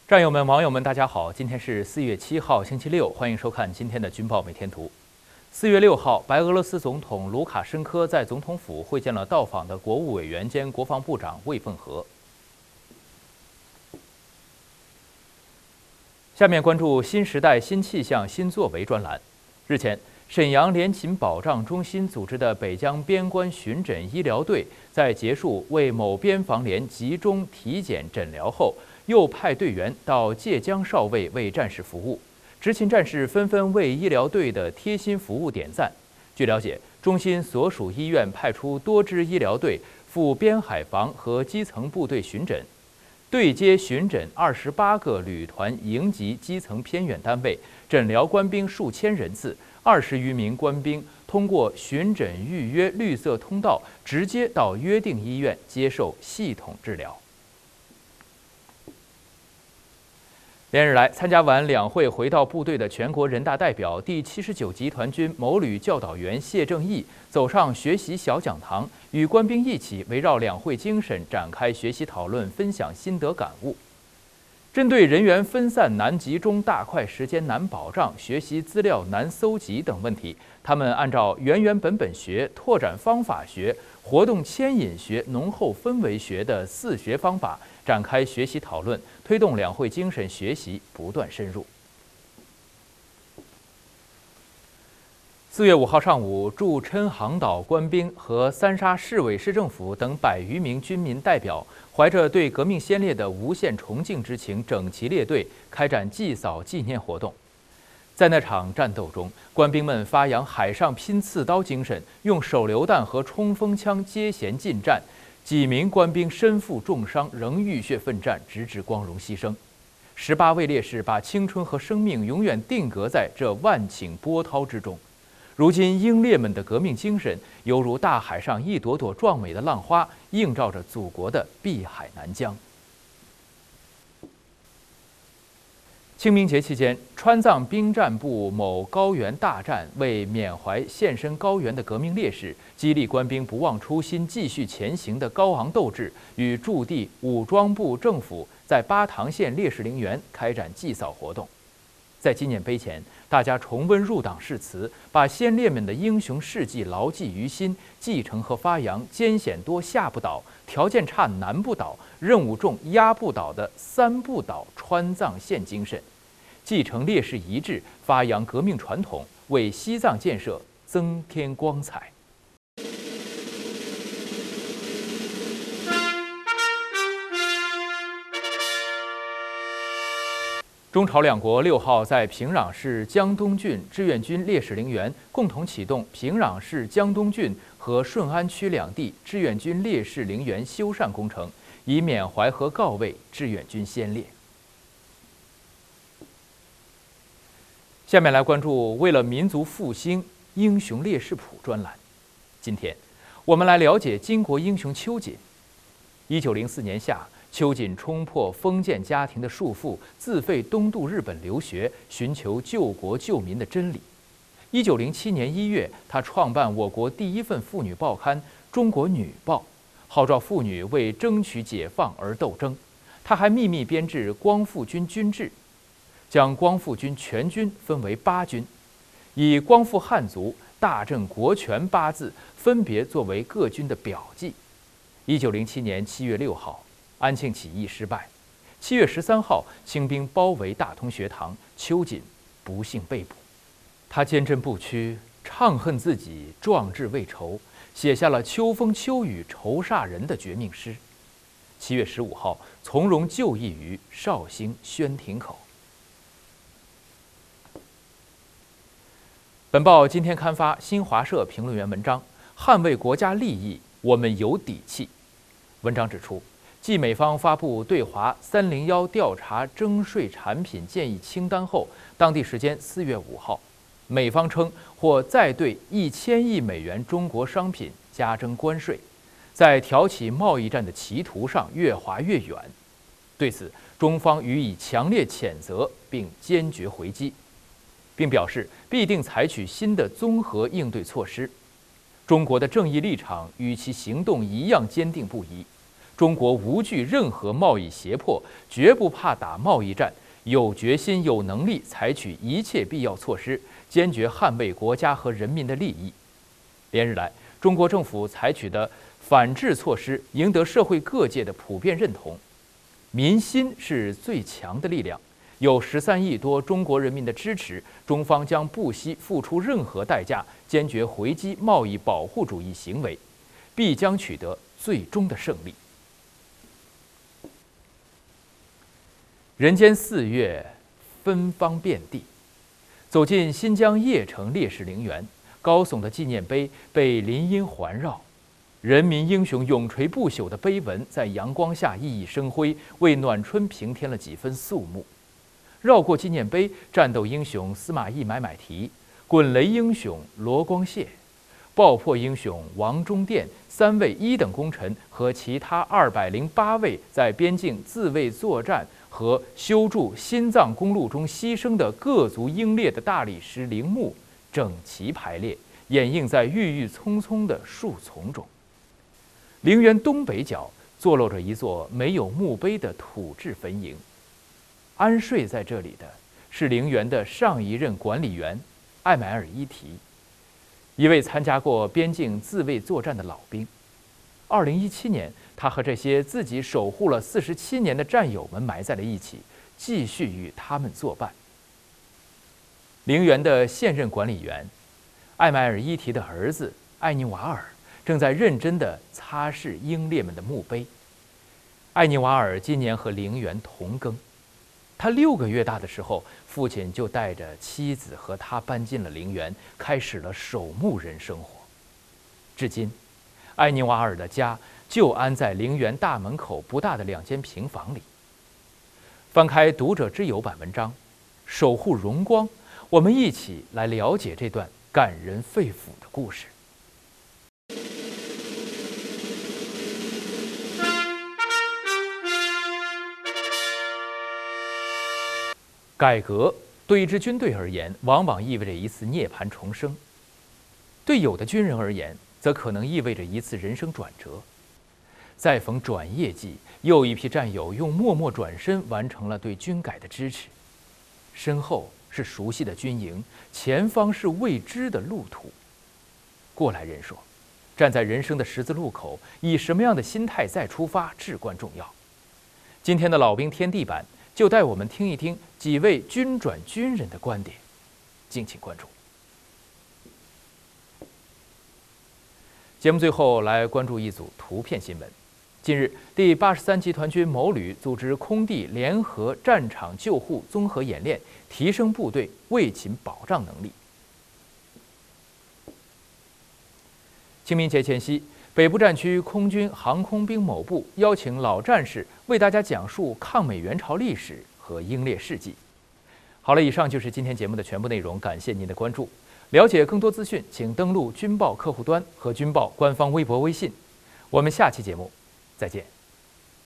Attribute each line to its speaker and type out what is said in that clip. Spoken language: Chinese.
Speaker 1: 战友们、网友们，大家好！今天是4月7号，星期六，欢迎收看今天的《军报每天图》。4月6号，白俄罗斯总统卢卡申科在总统府会见了到访的国务委员兼国防部长魏凤和。下面关注新时代新气象新作为专栏。日前，沈阳联勤保障中心组织的北疆边关巡诊医疗队在结束为某边防连集中体检诊疗后，又派队员到界江哨位为战士服务，执勤战士纷纷为医疗队的贴心服务点赞。据了解，中心所属医院派出多支医疗队赴边海防和基层部队巡诊，对接巡诊28个旅团营级基层偏远单位，诊疗官兵数千人次，20余名官兵通过巡诊预约绿色通道，直接到约定医院接受系统治疗。连日来，参加完两会回到部队的全国人大代表、第79集团军某旅教导员谢正义走上学习小讲堂，与官兵一起围绕两会精神展开学习讨论，分享心得感悟。针对人员分散难集中、大块时间难保障、学习资料难搜集等问题，他们按照原本学、拓展方法学、活动牵引学、浓厚氛围学的4学方法展开学习讨论，推动两会精神学习不断深入。4月5号上午，驻郴杭岛官兵和三沙市委市政府等100余名军民代表，怀着对革命先烈的无限崇敬之情，整齐列队开展祭扫纪念活动。在那场战斗中，官兵们发扬海上拼刺刀精神，用手榴弹和冲锋枪接舷进战，几名官兵身负重伤，仍浴血奋战，直至光荣牺牲。18位烈士把青春和生命永远定格在这万顷波涛之中。如今，英烈们的革命精神犹如大海上一朵朵壮美的浪花，映照着祖国的碧海南疆。清明节期间，川藏兵站部某高原大战为缅怀献身高原的革命烈士，激励官兵不忘初心、继续前行的高昂斗志，与驻地武装部政府在巴塘县烈士陵园开展祭扫活动。在纪念碑前，大家重温入党誓词，把先烈们的英雄事迹牢记于心，继承和发扬艰险多下不倒、条件差难不倒、任务重压不倒的3不倒川藏线精神，继承烈士遗志，发扬革命传统，为西藏建设增添光彩。中朝两国6号在平壤市江东郡志愿军烈士陵园共同启动平壤市江东郡和顺安区两地志愿军烈士陵园修缮工程，以缅怀和告慰志愿军先烈。下面来关注为了民族复兴英雄烈士谱专栏。今天，我们来了解巾帼英雄秋瑾。1904年夏，秋瑾冲破封建家庭的束缚，自费东渡日本留学，寻求救国救民的真理。1907年1月，他创办我国第一份妇女报刊《中国女报》，号召妇女为争取解放而斗争。他还秘密编制光复军军制，将光复军全军分为8军，以光复汉族、大振国权8字分别作为各军的表记。1907年7月6号，安庆起义失败。7月13号，清兵包围大同学堂，秋瑾不幸被捕。他坚贞不屈，怅恨自己壮志未酬，写下了“秋风秋雨愁煞人”的绝命诗。7月15号，从容就义于绍兴宣亭口。本报今天刊发新华社评论员文章：捍卫国家利益，我们有底气。文章指出，继美方发布对华301调查征税产品建议清单后，当地时间4月5号，美方称或再对1000亿美元中国商品加征关税，在挑起贸易战的歧途上越滑越远。对此，中方予以强烈谴责并坚决回击，并表示必定采取新的综合应对措施。中国的正义立场与其行动一样坚定不移。 中国无惧任何贸易胁迫，绝不怕打贸易战，有决心、有能力采取一切必要措施，坚决捍卫国家和人民的利益。连日来，中国政府采取的反制措施赢得社会各界的普遍认同。民心是最强的力量，有13亿多中国人民的支持，中方将不惜付出任何代价，坚决回击贸易保护主义行为，必将取得最终的胜利。人间4月，芬芳遍地。走进新疆叶城烈士陵园，高耸的纪念碑被林荫环绕，人民英雄永垂不朽的碑文在阳光下熠熠生辉，为暖春平添了几分肃穆。绕过纪念碑，战斗英雄司马懿买提、滚雷英雄罗光谢、爆破英雄王中殿3位1等功臣和其他208位在边境自卫作战和修筑新藏公路中牺牲的各族英烈的大理石陵墓整齐排列，掩映在郁郁葱葱的树丛中。陵园东北角坐落着一座没有墓碑的土制坟茔，安睡在这里的是陵园的上一任管理员艾买尔伊提，一位参加过边境自卫作战的老兵。2017年，他和这些自己守护了47年的战友们埋在了一起，继续与他们作伴。陵园的现任管理员艾买尔伊提的儿子艾尼瓦尔正在认真地擦拭英烈们的墓碑。艾尼瓦尔今年和陵园同庚，他6个月大的时候，父亲就带着妻子和他搬进了陵园，开始了守墓人生活。至今，艾尼瓦尔的家就安在陵园大门口不大的2间平房里。翻开读者之友版文章《守护荣光》，我们一起来了解这段感人肺腑的故事。改革对一支军队而言，往往意味着一次涅槃重生；对有的军人而言，则可能意味着一次人生转折。再逢转业季，又一批战友用默默转身完成了对军改的支持。身后是熟悉的军营，前方是未知的路途。过来人说，站在人生的十字路口，以什么样的心态再出发至关重要。今天的老兵天地版就带我们听一听几位军转军人的观点，敬请关注。节目最后来关注一组图片新闻。近日，第83集团军某旅组织空地联合战场救护综合演练，提升部队卫勤保障能力。清明节前夕，北部战区空军航空兵某部邀请老战士为大家讲述抗美援朝历史和英烈事迹。好了，以上就是今天节目的全部内容，感谢您的关注。了解更多资讯，请登录军报客户端和军报官方微博、微信。我们下期节目再见。